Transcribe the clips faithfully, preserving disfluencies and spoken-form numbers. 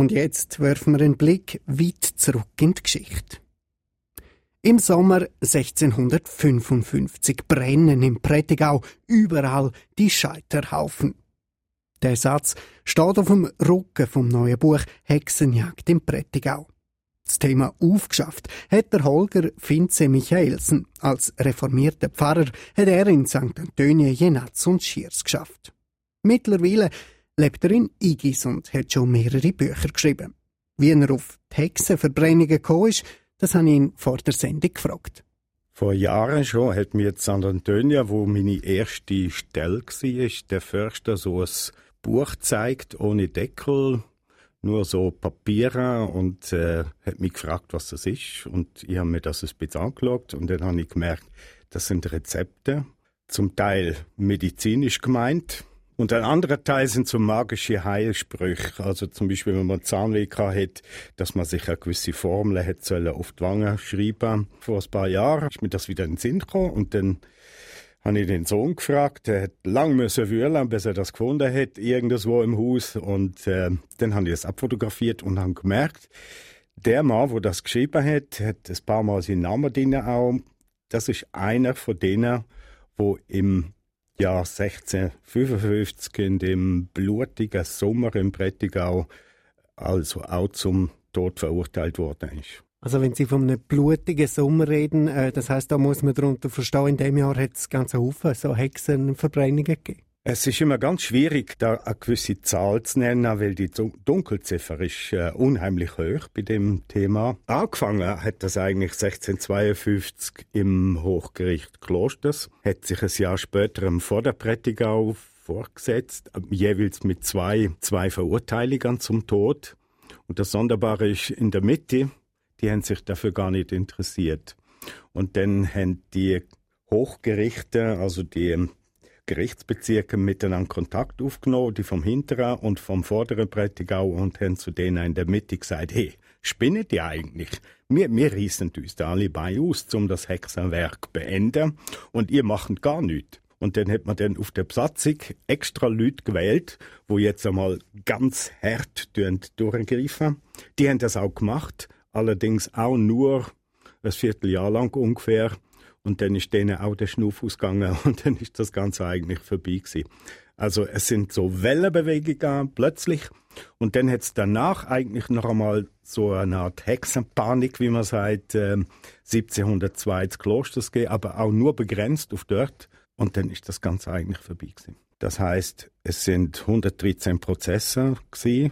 Und jetzt werfen wir einen Blick weit zurück in die Geschichte. Im Sommer sechzehnhundertfünfundfünfzig brennen im Prättigau überall die Scheiterhaufen. Der Satz steht auf dem Rücken vom neuen Buch «Hexenjagd im Prättigau». Das Thema aufgeschafft hat der Holger Finze Michaelsen. Als reformierter Pfarrer hat er in Sankt Antonio, Jenatz und Schiers geschafft. Mittlerweile lebt er in Igis und hat schon mehrere Bücher geschrieben. Wie er auf die Hexenverbrennungen gekommen ist, das habe ich ihn vor der Sendung gefragt. Vor Jahren schon hat mir Sankt Antonio, wo meine erste Stelle war, der Förster so ein Buch gezeigt, ohne Deckel, nur so Papiere, und äh, hat mich gefragt, was das ist. Und ich habe mir das ein bisschen angeschaut und dann habe ich gemerkt, das sind Rezepte, zum Teil medizinisch gemeint. Und ein anderer Teil sind so magische Heilsprüche. Also zum Beispiel, wenn man Zahnweh hat, dass man sich eine gewisse Formel hätte sollen auf die Wange schreiben. Vor ein paar Jahren ist mir das wieder in den Sinn gekommen. Und dann habe ich den Sohn gefragt. Der hat lange müssen wühlen, bis er das gefunden hat, irgendwo im Haus. Und äh, dann habe ich das abfotografiert und habe gemerkt, der Mann, der das geschrieben hat, hat ein paar Mal seinen Namen drin auch. Das ist einer von denen, der im Jahr sechzehnhundertfünfundfünfzig in dem blutigen Sommer im Prättigau also auch zum Tod verurteilt worden ist. Also wenn Sie von einem blutigen Sommer reden, äh, das heisst, da muss man darunter verstehen, in dem Jahr hat es ganze Haufen so Hexenverbrennungen gegeben. Es ist immer ganz schwierig, da eine gewisse Zahl zu nennen, weil die Dunkelziffer ist äh, unheimlich hoch bei dem Thema. Angefangen hat das eigentlich sechzehnhundertzweiundfünfzig im Hochgericht Klosters, hat sich ein Jahr später im Vorderprättigau fortgesetzt, jeweils mit zwei, zwei Verurteilungen zum Tod. Und das Sonderbare ist, in der Mitte, die haben sich dafür gar nicht interessiert. Und dann haben die Hochgerichte, also die Gerichtsbezirke miteinander Kontakt aufgenommen, die vom hinteren und vom vorderen Prättigau, und haben zu denen in der Mitte gesagt, hey, spinnen die eigentlich? Wir, wir reissen uns da alle bei aus, um das Hexenwerk zu beenden, und ihr macht gar nichts. Und dann hat man dann auf der Besatzung extra Leute gewählt, die jetzt einmal ganz hart durchgreifen. Die haben das auch gemacht, allerdings auch nur ein Vierteljahr lang ungefähr. Und dann ist denen auch der Schnuff ausgegangen und dann ist das Ganze eigentlich vorbei gewesen. Also es sind so Wellenbewegungen plötzlich, und dann hat es danach eigentlich noch einmal so eine Art Hexenpanik, wie man sagt, äh, siebzehnhundertzwei ins Klosters gegeben, aber auch nur begrenzt auf dort, und dann ist das Ganze eigentlich vorbei gewesen. Das heisst, es sind hundertdreizehn Prozesse gewesen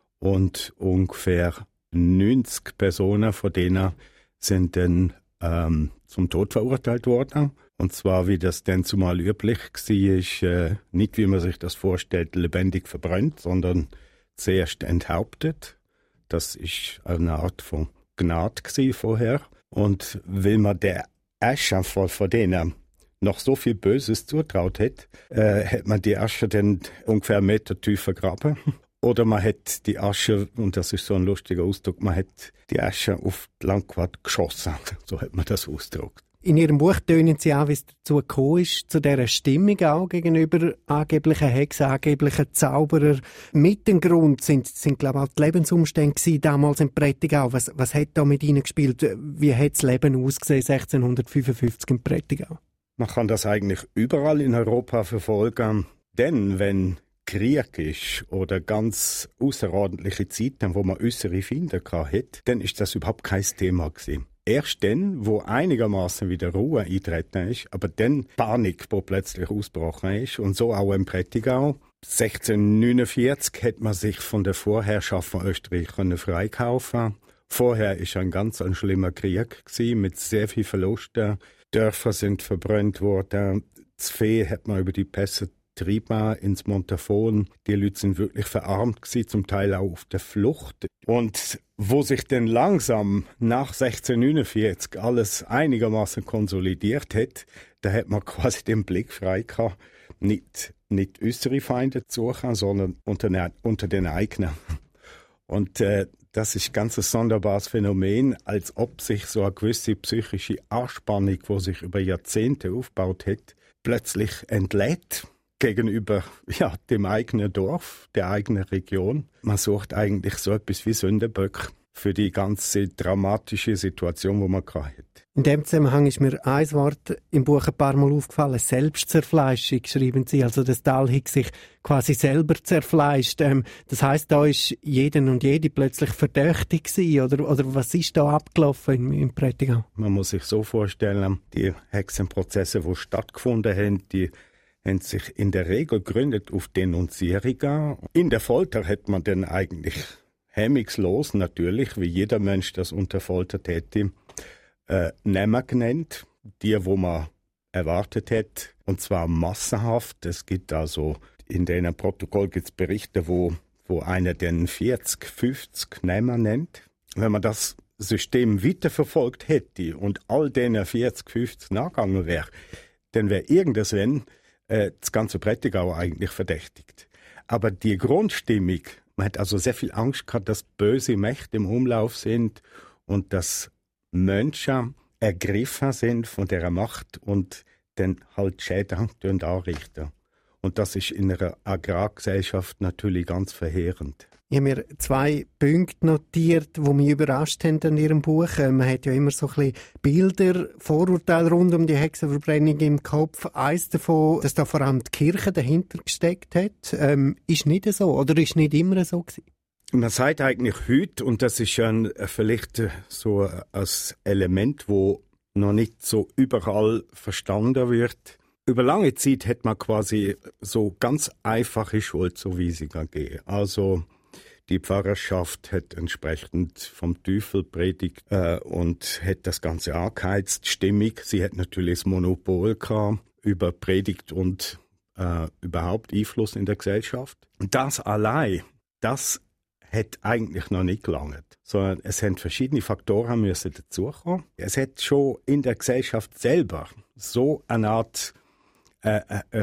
und ungefähr neunzig Personen von denen sind dann ähm, zum Tod verurteilt worden. Und zwar, wie das dann zumal üblich war, äh, nicht wie man sich das vorstellt, lebendig verbrannt, sondern zuerst enthauptet. Das ist eine Art von Gnade gewesen vorher. Und weil man der Asche von, von denen noch so viel Böses zutraut hat, äh, hat man die Asche dann ungefähr einen Meter tief vergraben. Oder man hat die Asche, und das ist so ein lustiger Ausdruck, man hat die Asche auf die Landquart geschossen. So hat man das ausgedrückt. In Ihrem Buch tönen Sie auch, wie es dazu gekommen ist, zu dieser Stimmung auch gegenüber angeblichen Hexen, angeblichen Zauberer. Mit dem Grund sind, sind glaube ich, auch die Lebensumstände gewesen, damals im Prättigau. Was, was hat da mit Ihnen gespielt? Wie hat das Leben ausgesehen sechzehnhundertfünfundfünfzig im Prättigau? Man kann das eigentlich überall in Europa verfolgen. Denn wenn Krieg ist oder ganz außerordentliche Zeiten, wo man äußere Feinde hatte, dann ist das überhaupt kein Thema gewesen. Erst dann, wo einigermaßen wieder Ruhe eingetreten ist, aber dann Panik, wo plötzlich ausgebrochen ist, und so auch im Prättigau. sechzehnhundertneunundvierzig hat man sich von der Vorherrschaft von Österreich freikaufen. Vorher ist ein ganz ein schlimmer Krieg gewesen, mit sehr viel Verlusten. Dörfer sind verbrannt worden. Das Vieh hat man über die Pässe getrieben ins Montafon. Die Leute sind wirklich verarmt gewesen, zum Teil auch auf der Flucht. Und wo sich dann langsam nach sechzehnhundertneunundvierzig alles einigermaßen konsolidiert hat, da hat man quasi den Blick frei gehabt, nicht, nicht äußere Feinde zu suchen, sondern unter, unter den eigenen. Und äh, das ist ganz ein sonderbares Phänomen, als ob sich so eine gewisse psychische Anspannung, die sich über Jahrzehnte aufgebaut hat, plötzlich entlädt. gegenüber ja, dem eigenen Dorf, der eigenen Region. Man sucht eigentlich so etwas wie Sündenböck für die ganze dramatische Situation, die man gerade hat. In dem Zusammenhang ist mir ein Wort im Buch ein paar Mal aufgefallen. Selbstzerfleischung, schreiben Sie. Also das Tal hat sich quasi selber zerfleischt. Ähm, das heisst, da ist jeden und jede plötzlich verdächtig gewesen. Oder, oder was ist da abgelaufen im, im Prättigau? Man muss sich so vorstellen, die Hexenprozesse, die stattgefunden haben, die haben sich in der Regel gegründet auf Denunzierungen. In der Folter hat man dann eigentlich hemmungslos, natürlich, wie jeder Mensch das unter Folter täte, äh, Namen genannt, die, wo man erwartet hat, und zwar massenhaft. Es gibt also, in diesem Protokoll gibt es Berichte, wo, wo einer den vierzig, fünfzig Namen nennt. Wenn man das System weiterverfolgt hätte und all denen vierzig, fünfzig nachgegangen wäre, dann wäre irgendwann äh, das ganze Prättigau eigentlich verdächtigt. Aber die Grundstimmung, man hat also sehr viel Angst gehabt, dass böse Mächte im Umlauf sind und dass Menschen ergriffen sind von dieser Macht und dann halt Schäden anrichten. Und das ist in einer Agrargesellschaft natürlich ganz verheerend. Ich habe mir zwei Punkte notiert, die mich überrascht haben in Ihrem Buch. Man hat ja immer so ein bisschen Bilder, Vorurteile rund um die Hexenverbrennung im Kopf. Eines davon, dass da vor allem die Kirche dahinter gesteckt hat, ähm, ist nicht so oder ist nicht immer so gewesen? Man sagt eigentlich heute, und das ist ja vielleicht so ein Element, wo noch nicht so überall verstanden wird. Über lange Zeit hat man quasi so ganz einfache Schuldzuweisungen gegeben. Also die Pfarrerschaft hat entsprechend vom Teufel predigt äh, und hat das Ganze angeheizt, stimmig. Sie hat natürlich das Monopol gehabt über Predigt und äh, überhaupt Einfluss in der Gesellschaft. Das allein, das hat eigentlich noch nicht gelangt, sondern es haben verschiedene Faktoren müssen dazukommen. Es hat schon in der Gesellschaft selber so eine Art äh, ein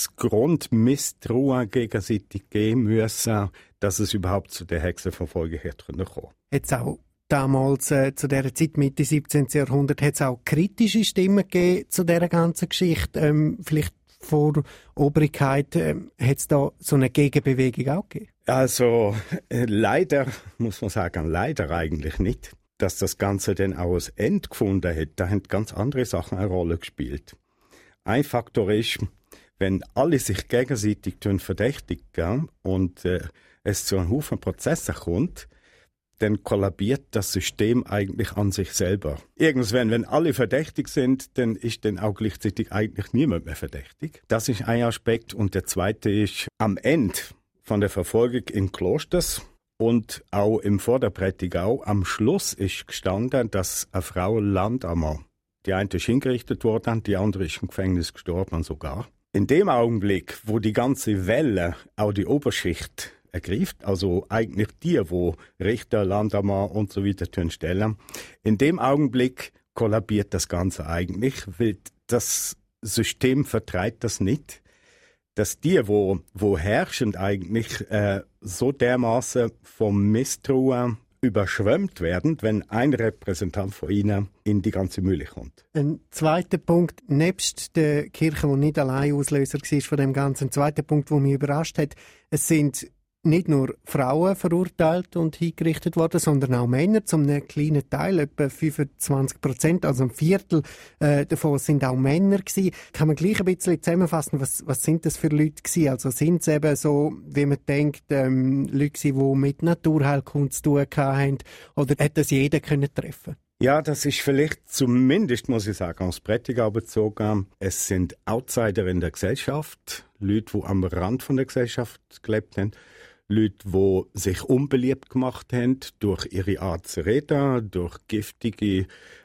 Grundmisstrauen gegenseitig geben müssen, dass es überhaupt zu der Hexenverfolgung hätte kommen können. Jetzt auch damals, äh, zu dieser Zeit, Mitte siebzehnten. Jahrhundert, hat es auch kritische Stimmen gegeben zu dieser ganzen Geschichte. Ähm, vielleicht vor Obrigkeit äh, hat es da so eine Gegenbewegung auch gegeben? Also äh, leider, muss man sagen, leider eigentlich nicht. Dass das Ganze dann auch ein Ende gefunden hat, da haben ganz andere Sachen eine Rolle gespielt. Ein Faktor ist, wenn alle sich gegenseitig verdächtigen und äh, es zu einem Haufen Prozessen kommt, dann kollabiert das System eigentlich an sich selber. Irgendwann, wenn alle verdächtig sind, dann ist dann auch gleichzeitig eigentlich niemand mehr verdächtig. Das ist ein Aspekt. Und der zweite ist, am Ende von der Verfolgung in Klosters und auch im Vorderprättigau, am Schluss ist gestanden, dass eine Frau Landammer, die eine ist hingerichtet worden, die andere ist im Gefängnis gestorben sogar. In dem Augenblick, wo die ganze Welle auch die Oberschicht ergreift, also eigentlich die, wo Richter, Landammer und so weiter stellen, in dem Augenblick kollabiert das Ganze eigentlich, weil das System vertreibt das nicht, dass die, wo, wo herrschend eigentlich äh, so dermaßen vom Misstrauen überschwemmt werden, wenn ein Repräsentant von ihnen in die ganze Mühle kommt. Ein zweiter Punkt, nebst der Kirche, die nicht allein Auslöser war von dem Ganzen, ein zweiter Punkt, der mich überrascht hat, es sind nicht nur Frauen verurteilt und hingerichtet worden, sondern auch Männer, zum einem kleinen Teil, etwa fünfundzwanzig Prozent, also ein Viertel äh, davon sind auch Männer gewesen. Kann man gleich ein bisschen zusammenfassen, was, was sind das für Leute gewesen? Also sind es eben so, wie man denkt, ähm, Leute, die mit Naturheilkunde zu tun hatten, oder hätte das jeder können treffen? Ja, das ist vielleicht zumindest, muss ich sagen, aus Prättigau bezogen. Es sind Outsider in der Gesellschaft, Leute, die am Rand von der Gesellschaft gelebt haben, Leute, die sich unbeliebt gemacht haben durch ihre Art zu reden, durch giftige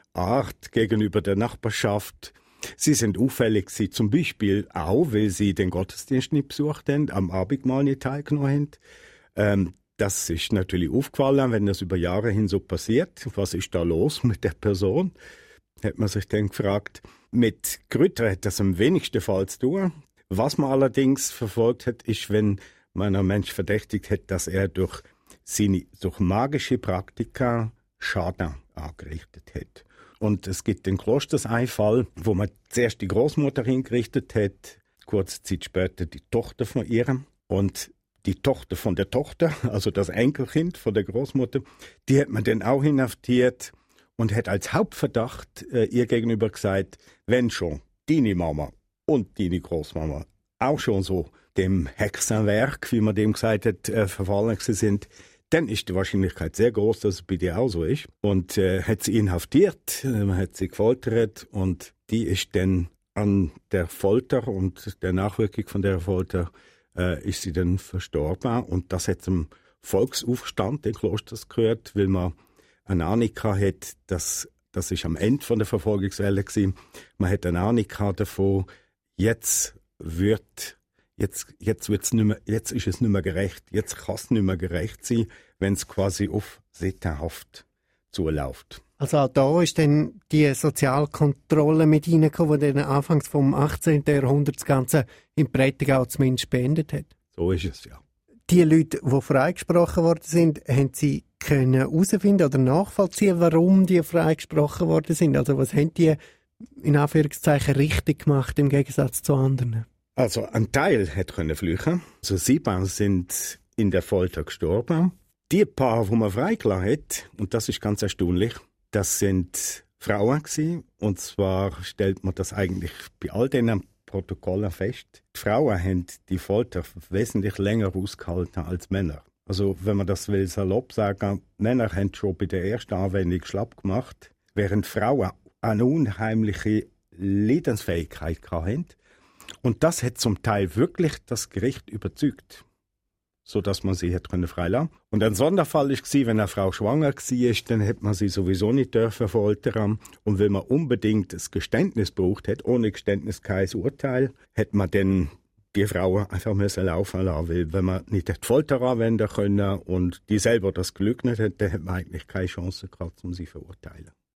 Art gegenüber der Nachbarschaft. Sie sind auffällig gewesen, zum Beispiel auch, weil sie den Gottesdienst nicht besucht haben, am Abendmahl nicht teilgenommen haben. Ähm, das ist natürlich aufgefallen, wenn das über Jahre hin so passiert. Was ist da los mit der Person? Hat man sich dann gefragt. Mit Grütter hat das am wenigsten Fall zu tun. Was man allerdings verfolgt hat, ist, wenn man einen Mensch verdächtigt hat, dass er durch seine durch magische Praktika Schaden angerichtet hat. Und es gibt den Klosters einen Fall, wo man zuerst die Großmutter hingerichtet hat kurze Zeit später die Tochter von ihr. Und die Tochter von der Tochter, also das Enkelkind von der Großmutter, die hat man dann auch inhaftiert und hat als Hauptverdacht äh, ihr gegenüber gesagt, wenn schon deine Mama und deine Großmama auch schon so dem Hexenwerk, wie man dem gesagt hat, äh, verfallen sind, dann ist die Wahrscheinlichkeit sehr groß, dass es bei dir auch so ist. Und äh, hat sie inhaftiert, äh, man hat sie gefoltert und die ist dann an der Folter und der Nachwirkung von der Folter äh, ist sie dann verstorben. Und das hat zum Volksaufstand in Klosters gehört, weil man eine Ahnung hatte, dass das ist am Ende von der Verfolgungswelle gewesen. Man hat eine Ahnung davon, jetzt wird Jetzt, jetzt, wird's nicht mehr, jetzt ist es nicht mehr gerecht. Jetzt kann es nicht mehr gerecht sein, wenn es quasi auf Sittenhaft zuläuft. Also auch da ist dann die Sozialkontrolle mit reingekommen, die dann anfangs vom achtzehnten Jahrhundert das Ganze im Prättigau zumindest beendet hat. So ist es, ja. Die Leute, die freigesprochen worden sind, haben sie können herausfinden oder nachvollziehen, warum die freigesprochen worden sind? Also was haben die in Anführungszeichen richtig gemacht im Gegensatz zu anderen? Also ein Teil hat können flüchten. Also sieben sind in der Folter gestorben. Die paar, die man freigelassen hat, und das ist ganz erstaunlich, das sind Frauen gewesen. Und zwar stellt man das eigentlich bei all diesen Protokollen fest. Die Frauen haben die Folter wesentlich länger ausgehalten als Männer. Also wenn man das will salopp sagen, Männer haben schon bei der ersten Anwendung schlapp gemacht, während Frauen eine unheimliche Leidensfähigkeit hatten. Und das hat zum Teil wirklich das Gericht überzeugt, sodass man sie hat freilassen konnte. Und ein Sonderfall war, wenn eine Frau schwanger war, dann hätte man sie sowieso nicht dürfen foltern. Und wenn man unbedingt ein Geständnis braucht hat, ohne Geständnis kein Urteil, hätte man dann die Frau einfach müssen laufen lassen. Weil wenn man nicht die Folter anwenden können und die selber das geleugnet hat, dann hätte man eigentlich keine Chance gehabt, um sie zu verurteilen.